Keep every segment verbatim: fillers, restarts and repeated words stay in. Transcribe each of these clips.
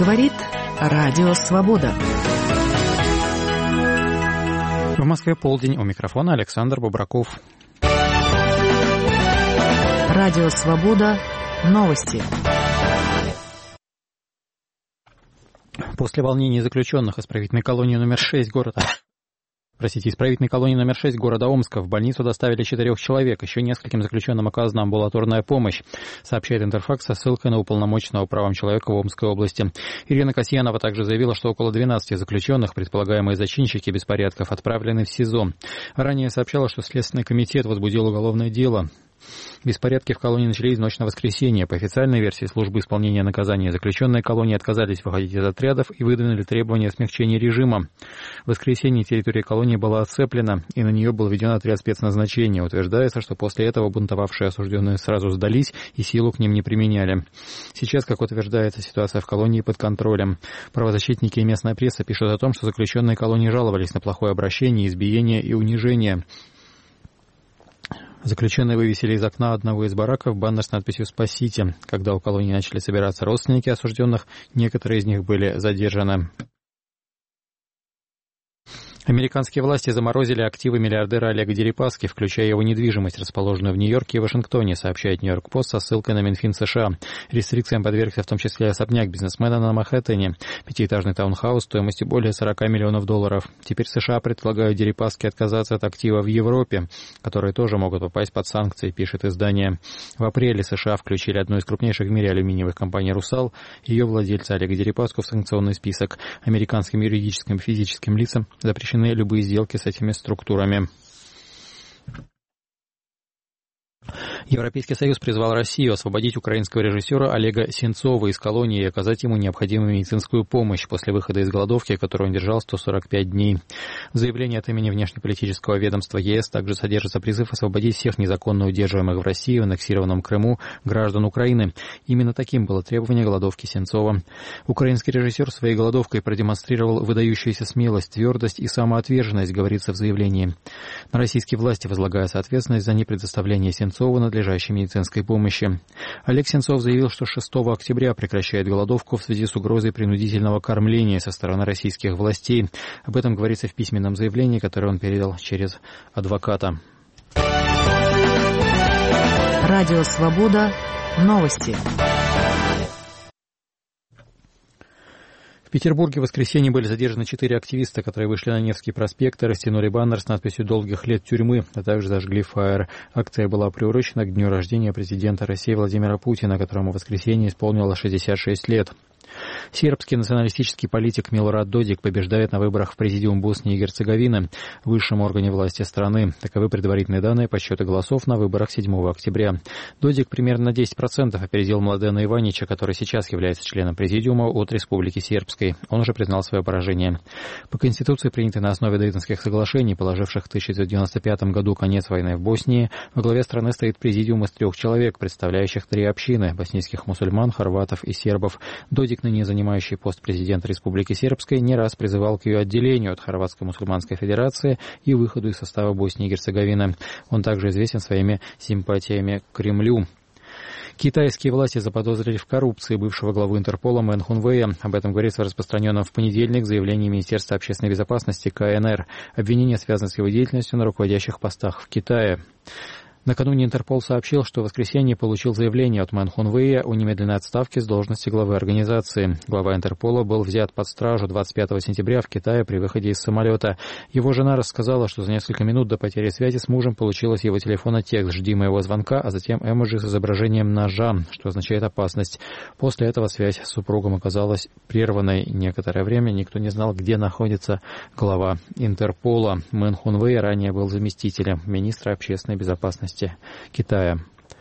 Говорит Радио Свобода. В Москве полдень. У микрофона Александр Бобраков. Радио Свобода. Новости. После волнений заключенных исправительной колонии номер шесть города... Простите, исправительной колонии номер шесть города Омска в больницу доставили четырех человек. Еще нескольким заключенным оказана амбулаторная помощь, сообщает Интерфакс со ссылкой на уполномоченного правам человека в Омской области. Ирина Касьянова также заявила, что около двенадцати заключенных, предполагаемые зачинщики беспорядков, отправлены в СИЗО. Ранее сообщала, что Следственный комитет возбудил уголовное дело. Беспорядки в колонии начались в ночь на воскресенье. По официальной версии службы исполнения наказания заключенные колонии отказались выходить из отрядов и выдвинули требования о смягчении режима. В воскресенье территория колонии была оцеплена, и на нее был введен отряд спецназначения. Утверждается, что после этого бунтовавшие осужденные сразу сдались и силу к ним не применяли. Сейчас, как утверждается, ситуация в колонии под контролем. Правозащитники и местная пресса пишут о том, что заключенные колонии жаловались на плохое обращение, избиение и унижение. Заключенные вывесили из окна одного из бараков баннер с надписью «Спасите». Когда у колонии начали собираться родственники осужденных, некоторые из них были задержаны. Американские власти заморозили активы миллиардера Олега Дерипаски, включая его недвижимость, расположенную в Нью-Йорке и Вашингтоне, сообщает Нью-Йорк-Пост со ссылкой на Минфин США. Рестрикциям подвергся в том числе особняк бизнесмена на Манхэттене, пятиэтажный таунхаус стоимостью более сорока миллионов долларов. Теперь США предлагают Дерипаске отказаться от актива в Европе, которые тоже могут попасть под санкции, пишет издание. В апреле США включили одну из крупнейших в мире алюминиевых компаний «Русал», ее владельца Олега Дерипаску в санкционный список. Американским юридическим и физическим лицам запрещено любые сделки с этими структурами. Европейский Союз призвал Россию освободить украинского режиссера Олега Сенцова из колонии и оказать ему необходимую медицинскую помощь после выхода из голодовки, которую он держал сто сорок пять дней. В заявлении от имени внешнеполитического ведомства ЕС также содержится призыв освободить всех незаконно удерживаемых в России в аннексированном Крыму граждан Украины. Именно таким было требование голодовки Сенцова. Украинский режиссер своей голодовкой продемонстрировал выдающуюся смелость, твердость и самоотверженность, говорится в заявлении. На российские власти возлагается ответственность за непредоставление Сенцову надлежащей медицинской помощи. Олег Сенцов заявил, что шестого октября прекращает голодовку в связи с угрозой принудительного кормления со стороны российских властей. Об этом говорится в письменном заявлении, которое он передал через адвоката. Радио Свобода. Новости. В Петербурге в воскресенье были задержаны четыре активиста, которые вышли на Невский проспект и растянули баннер с надписью «Долгих лет тюрьмы», а также зажгли фаер. Акция была приурочена к дню рождения президента России Владимира Путина, которому в воскресенье исполнилось шестьдесят шесть лет. Сербский националистический политик Милорад Додик побеждает на выборах в Президиум Боснии и Герцеговины, высшем органе власти страны. Таковы предварительные данные подсчета голосов на выборах седьмого октября. Додик примерно на десять процентов опередил Младена Иванича, который сейчас является членом Президиума от Республики Сербской. Он уже признал свое поражение. По Конституции, принятой на основе Дейтонских соглашений, положивших в тысяча девятьсот девяносто пятом году конец войны в Боснии, во главе страны стоит Президиум из трех человек, представляющих три общины – боснийских мусульман, хорватов и сербов. Додик, ныне занимающий пост президента Республики Сербской, не раз призывал к ее отделению от Хорватской мусульманской федерации и выходу из состава Боснии и Герцеговины. Он также известен своими симпатиями к Кремлю. Китайские власти заподозрили в коррупции бывшего главу Интерпола Мэн Хунвэя. Об этом говорится в распространенном в понедельник заявлении Министерства общественной безопасности Ка Эн Эр. Обвинения связаны с его деятельностью на руководящих постах в Китае. Накануне Интерпол сообщил, что в воскресенье получил заявление от Мэн Хунвэя о немедленной отставке с должности главы организации. Глава Интерпола был взят под стражу двадцать пятого сентября в Китае при выходе из самолета. Его жена рассказала, что за несколько минут до потери связи с мужем получила с его телефона текст «Жди моего звонка», а затем эмоджи с изображением ножа, что означает опасность. После этого связь с супругом оказалась прерванной. Некоторое время никто не знал, где находится глава Интерпола. Мэн Хунвэй ранее был заместителем министра общественной безопасности Китая.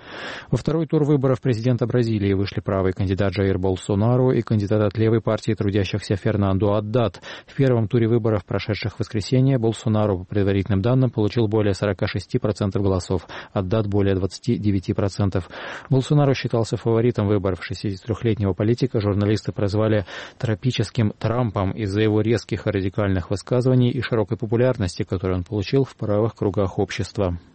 Во второй тур выборов президента Бразилии вышли правый кандидат Джаир Болсонару и кандидат от левой партии трудящихся Фернандо Аддат. В первом туре выборов, прошедших в воскресенье, Болсонару, по предварительным данным, получил более сорок шесть процентов голосов, Аддат более двадцать девять процентов. Болсонару считался фаворитом выборов. шестидесятитрёхлетнего политика журналисты прозвали «тропическим Трампом» из-за его резких и радикальных высказываний и широкой популярности, которую он получил в правых кругах общества.